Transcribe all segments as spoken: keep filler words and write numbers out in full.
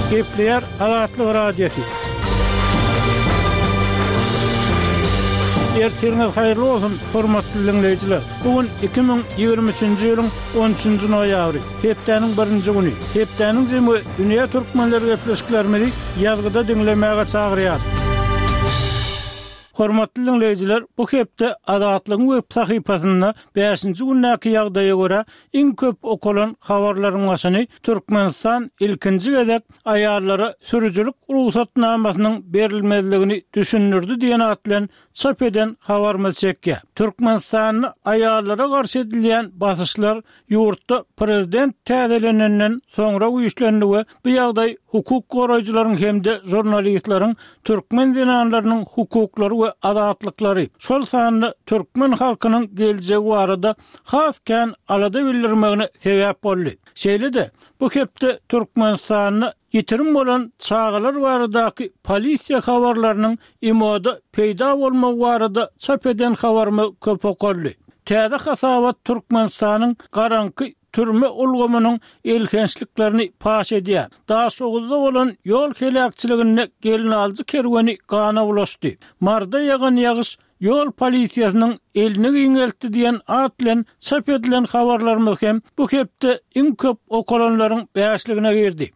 Gepleyer Azatlyk Radiosu. Ertirňiz haýyrly bolsun, hormatly dinleýijiler. Bugün iki bin ýygrimi üçinji ýylyň on üçünji noýabry, hepdeniň birinji güni. Hepdeniň jemy dünýä türkmenleri gepleşiklerini ýazgyda dinlemäge çagyrýar. Hormatly dinleýijiler, bu hepde Azatlygyň web sahypasynda beşinji günnäki ýagdaýa görä iň köp okulan habarlaryň başyny Türkmenistan ilkinji gezek aýarlara sürüjülük ruhsatnamasynyň berilmezligini düşünürdi diýen atlan çap eden habarymyz çekýär. Türkmenistanyň aýarlara garşy edilýän basyşlar ýurtda prezident täzelenenden soňra güýçlendi we bu ýagdaý hukuk goraýjylaryň hemde jurnalistlaryň türkmen dinanlarynyň hukuklary we adatlyklary şol sanyny türkmen halkynyň geljegi barada hasken alada bildirmegine sebäp boldy. Şeýle-de bu hepde Türkmenistanyň ýitirim bolan çağalar baradaky polisiýa habarlarynyň imoda peýda bolmagy barada çap eden habarmy köp okuldy. Täze hasabat Türkmenistanyň garanky türme ulgamynyň elkençliklerini paş edýär. Daha soňuzda bolan ýol kelekçiligine gelin aljy kerweni gana bulaşdy. Marda ýagan ýagyş ýol polisiýasynyň elini giňeltdi diýen atlan çap edilen habarlarymyz hem bu hepde iň köp okulanlaryň beşligine girdi.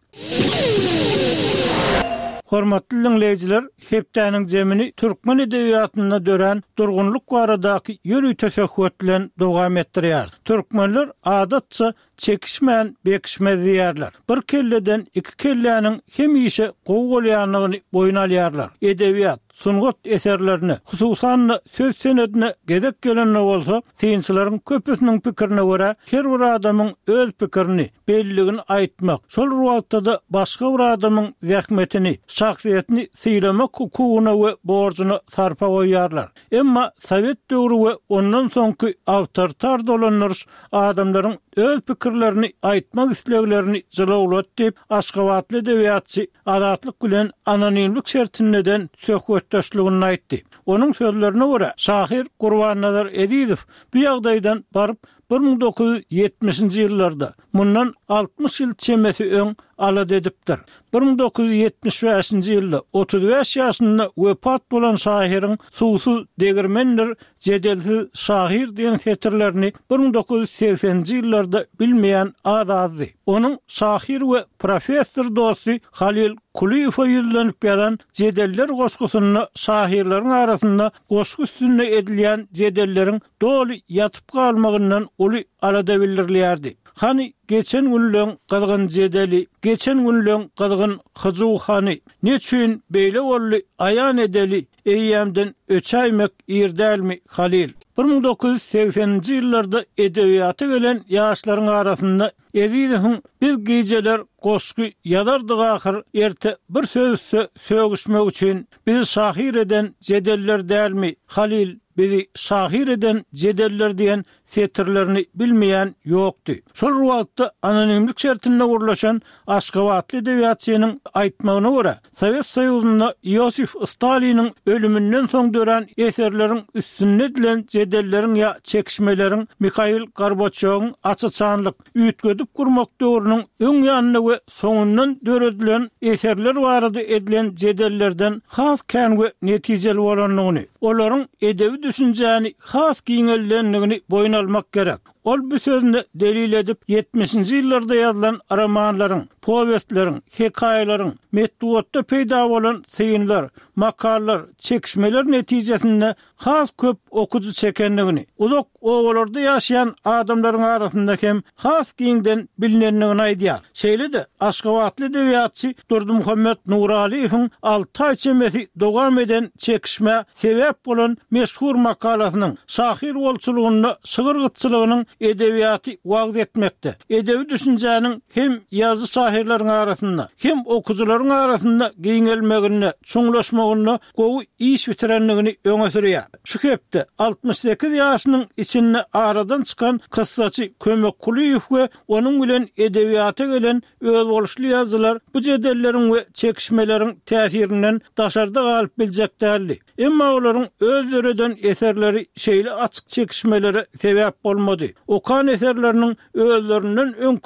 Hormatly dinleýijiler, hepdeniň jemini türkmen edebiýatyna dören durgunluk baradaky ýürüý teşekkür bilen dowam etdirýär. Türkmenler adatça çekişmän bekişme diýerler. Bir kelleden iki kelläniň hem işe gowgolýanlygyny boyun alýarlar. Edebiýat sungat eserlerini, hususan söz senedine gedek gelenler bolsa, synçylaryň köpüsiniň pikirine görä, her bir adamyň öz pikirini, belligini aýtmak, şol ruwatda da başga bir adamyň zähmetini, şahsiýetini syýlamak hukugyna we borjuna sarpa goýarlar. Emma Sowet döwrü we ondan soňky awtoritar dolanlar adamlaryň öz pikirlerini aýtmak isleglerini jylawlat diýip Aşgabatly edebiýatçy Azatlyk bilen anonimlik şertinden söhbetdeşligini aýtdy. Onuň sözlerine görä, şahyr Gurban-Nazar Edizow bu ýagdaýdan baryp bir ming dokuz yüz ýetmişinji ýyllarda mundan altmış ýyl çemesi öň alad edipdir. bir ming dokuz yüz ýetmiş beşinji ýylda otuz beş ýaşynda wepat bolan şahyryň suwsuz degirmenler jedelsiz şahyr diýen hetirlerini bir ming dokuz yüz seksenji ýyllarda bilmeýän azady. Onuň şahyr we professor dosty Halil Kuliýewow ýüzlenip ýadan jedeller goşgusyny şahyrlaryň arasynda goşgu üstünde edilýän jedelleriň doly ýatyp galmagyndan uly alada bildirilýärdi. Hani geçen günlüň gydgyn jedeli, geçen günlüň gydgyn hyjuhany, neçün beýle bolly aýan edeli, eýýämden öçäýmek ýerdälmi Halil? bir ming dokuz yüz sekseninji ýyllarda edebiýata gelen ýaşlaryň arasynda Edizowyň biz gijeler goşky ýazardyk ahir erte bir sözse sögüşmek üçin bizi şahyr eden jedeller dälmi Halil? Bizi şahyr eden jedeller diýen fetirlerini bilmeýän ýokdy. Şol ruwatda anonimlik şertinde gurlaşan Aşgabatly edebiýatçynyň aýtmagyna görä, Sowet Soýuzynda Ýosif Staliniň ölümünden soň dören eserleriň üstünde edilen jedelleriň ýa çekişmeleriň Mikhail Gorbaçowyň açyçanlyk üýtgedip gurmak döwrüniň öň ýanyna we soňundan döredilen eserler barada edilen jedellerden has kän we netijeli bolanlygyny, olaryň edebi düşünjäni has giňellenligini boyun almak gerek. Ol bu sözünde delil edip ýetmişinji ýyllarda ýazylan romanlaryň, powestleriň, hekaýalaryň, metduatda peýda bolan syýynlar, makallar, çekişmeler netijesinde has köp okuju çekenligini, uzak owalarda ýaşaýan adamlaryň arasynda hem has giňden bilinenligini aýdýar. Şeýle-de Aşgabatly edebiýatçy Durdymuhammed Nuraliýewiň alty aý çemesi dowam eden çekişme sebäp bolan meşhur makalasynyň şahyr bolçulugyna şygyrgytçylygynyň edebiýaty wagt etmekde. Edebi düşünjäniň hem ýazy şahyrlaryň arasynda, hem okujularyň arasynda giňelmegine, çuňlaşmagyna gowy iş bitirenligini öňe sürýär. Şu hepde altmış sekiz ýaşynyň içinde aradan çykan kyssaçy Kömek Kuliýew we onuň bilen edebiýata gelen öz boluşly ýazylar bu jedelleriň we çekişmeleriň täsirinden daşarda galyp biljekdärli. Emma olaryň özleriden eserleri şeýle açyk çekişmelere sebäp bolmady. Okan eserlerinin özlerinden ön